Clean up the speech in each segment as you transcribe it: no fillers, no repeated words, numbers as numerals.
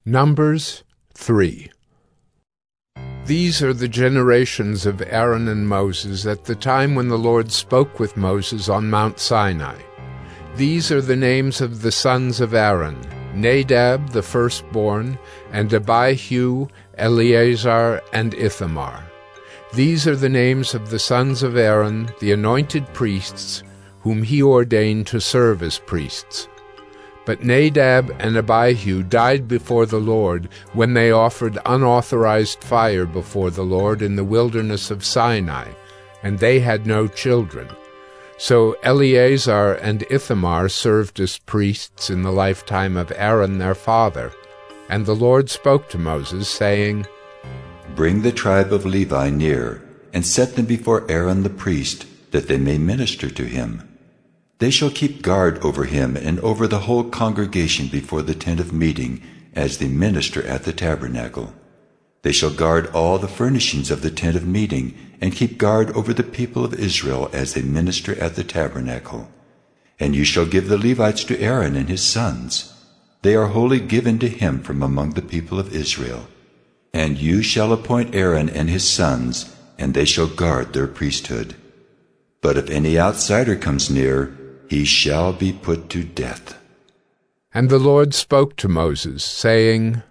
Numbers 3. These are the generations of Aaron and Moses at the time when the Lord spoke with Moses on Mount Sinai. These are the names of the sons of Aaron: Nadab the firstborn, and Abihu, Eleazar, and Ithamar. These are the names of the sons of Aaron, the anointed priests, whom he ordained to serve as priests. But Nadab and Abihu died before the Lord when they offered unauthorized fire before the Lord in the wilderness of Sinai, and they had no children. So Eleazar and Ithamar served as priests in the lifetime of Aaron their father. And the Lord spoke to Moses, saying, "Bring the tribe of Levi near, and set them before Aaron the priest, that they may minister to him. They shall keep guard over him and over the whole congregation before the tent of meeting, as they minister at the tabernacle. They shall guard all the furnishings of the tent of meeting, and keep guard over the people of Israel as they minister at the tabernacle. And you shall give the Levites to Aaron and his sons. They are wholly given to him from among the people of Israel. And you shall appoint Aaron and his sons, and they shall guard their priesthood. But if any outsider comes near, he shall be put to death." And the Lord spoke to Moses, saying,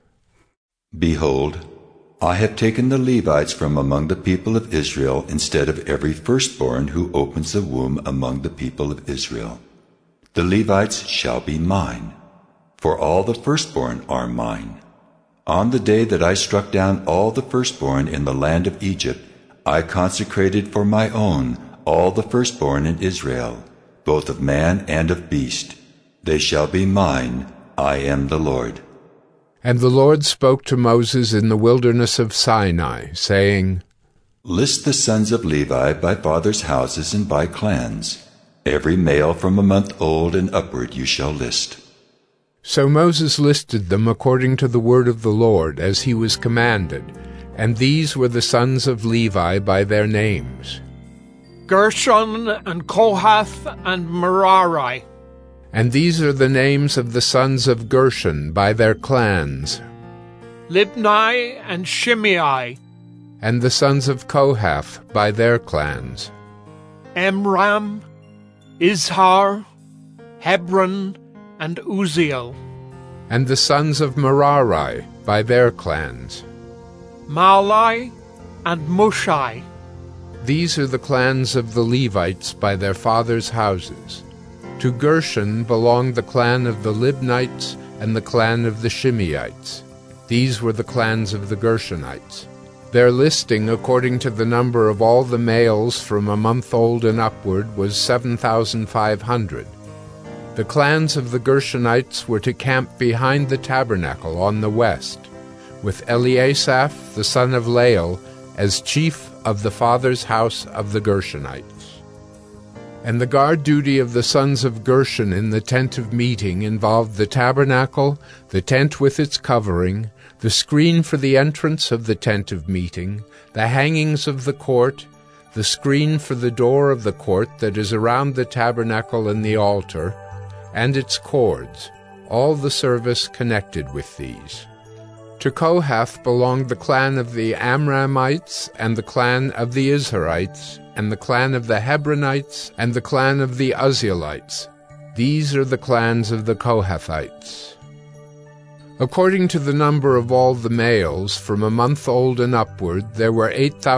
"Behold, I have taken the Levites from among the people of Israel instead of every firstborn who opens the womb among the people of Israel. The Levites shall be mine, for all the firstborn are mine. On the day that I struck down all the firstborn in the land of Egypt, I consecrated for my own all the firstborn in Israel, both of man and of beast. They shall be mine. I am the Lord." And the Lord spoke to Moses in the wilderness of Sinai, saying, "List the sons of Levi by fathers' houses and by clans. Every male from a month old and upward you shall list." So Moses listed them according to the word of the Lord, as he was commanded, and these were the sons of Levi by their names: Gershon and Kohath and Merari. And these are the names of the sons of Gershon by their clans: Libni and Shimei. And the sons of Kohath by their clans: Amram, Izhar, Hebron, and Uzziel. And the sons of Merari by their clans: Mahli and Mushi. These are the clans of the Levites by their fathers' houses. To Gershon belonged the clan of the Libnites and the clan of the Shimeites. These were the clans of the Gershonites. Their listing according to the number of all the males from a month old and upward was 7,500. The clans of the Gershonites were to camp behind the tabernacle on the west, with Eliasaph the son of Lael as chief of the father's house of the Gershonites. And the guard duty of the sons of Gershon in the tent of meeting involved the tabernacle, the tent with its covering, the screen for the entrance of the tent of meeting, the hangings of the court, the screen for the door of the court that is around the tabernacle and the altar, and its cords, all the service connected with these. To Kohath belonged the clan of the Amramites, and the clan of the Izharites, and the clan of the Hebronites, and the clan of the Uzzielites. These are the clans of the Kohathites. According to the number of all the males, from a month old and upward, there were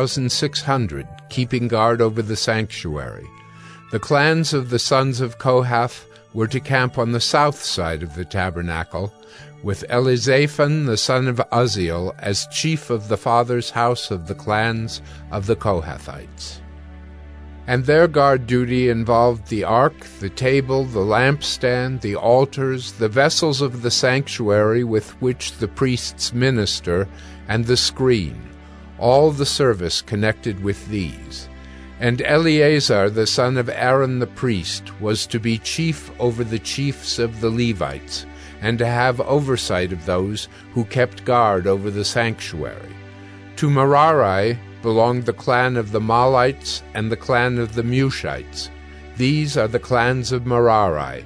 8,600, keeping guard over the sanctuary. The clans of the sons of Kohath were to camp on the south side of the tabernacle, with Elizaphan the son of Uzziel as chief of the father's house of the clans of the Kohathites. And their guard duty involved the ark, the table, the lampstand, the altars, the vessels of the sanctuary with which the priests minister, and the screen, all the service connected with these. And Eleazar the son of Aaron the priest was to be chief over the chiefs of the Levites, and to have oversight of those who kept guard over the sanctuary. To Merari belonged the clan of the Mahlites and the clan of the Mushites. These are the clans of Merari.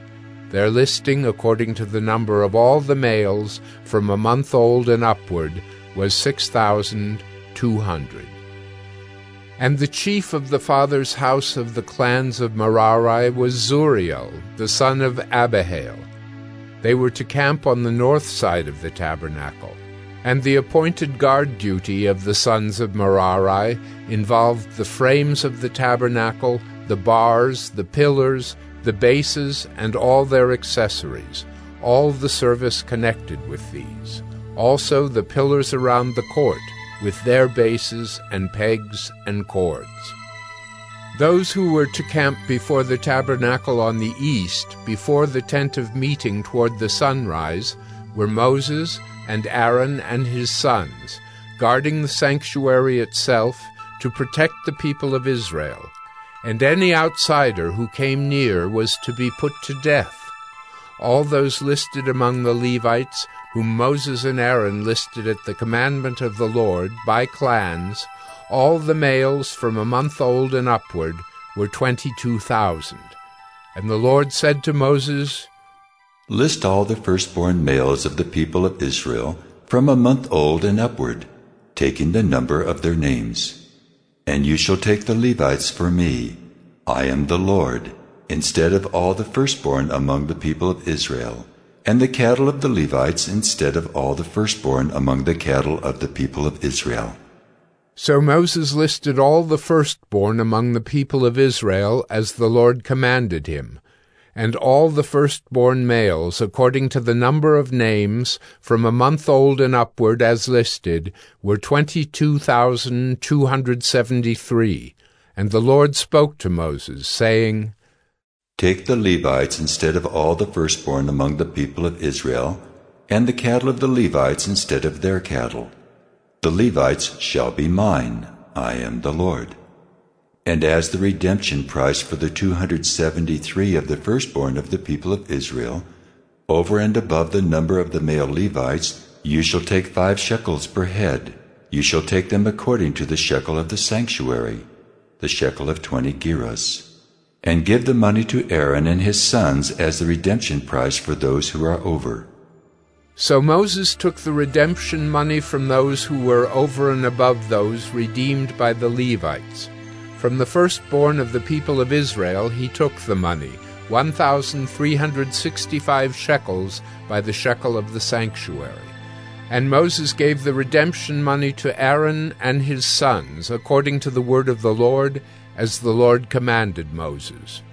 Their listing, according to the number of all the males from a month old and upward, was 6,200. And the chief of the father's house of the clans of Merari was Zuriel, the son of Abihail. They were to camp on the north side of the tabernacle. And the appointed guard duty of the sons of Merari involved the frames of the tabernacle, the bars, the pillars, the bases, and all their accessories, all the service connected with these. Also the pillars around the court, with their bases and pegs and cords. Those who were to camp before the tabernacle on the east, before the tent of meeting toward the sunrise, were Moses and Aaron and his sons, guarding the sanctuary itself to protect the people of Israel. And any outsider who came near was to be put to death. All those listed among the Levites, whom Moses and Aaron listed at the commandment of the Lord, by clans, all the males from a month old and upward, were 22,000. And the Lord said to Moses, List all the firstborn males of the people of Israel from a month old and upward, taking the number of their names. And you shall take the Levites for me. I am the Lord, instead of all the firstborn among the people of Israel, and the cattle of the Levites instead of all the firstborn among the cattle of the people of Israel. So Moses listed all the firstborn among the people of Israel as the Lord commanded him, and all the firstborn males, according to the number of names, from a month old and upward as listed, were 22,273. And the Lord spoke to Moses, saying, Take the Levites instead of all the firstborn among the people of Israel, and the cattle of the Levites instead of their cattle. The Levites shall be mine. I am the Lord. And as the redemption price for the 273 of the firstborn of the people of Israel, over and above the number of the male Levites, you shall take 5 shekels per head. You shall take them according to the shekel of the sanctuary, the shekel of 20 gerahs, and give the money to Aaron and his sons as the redemption price for those who are over. So Moses took the redemption money from those who were over and above those redeemed by the Levites. From the firstborn of the people of Israel he took the money, 1,365 shekels by the shekel of the sanctuary. And Moses gave the redemption money to Aaron and his sons, according to the word of the Lord, as the Lord commanded Moses.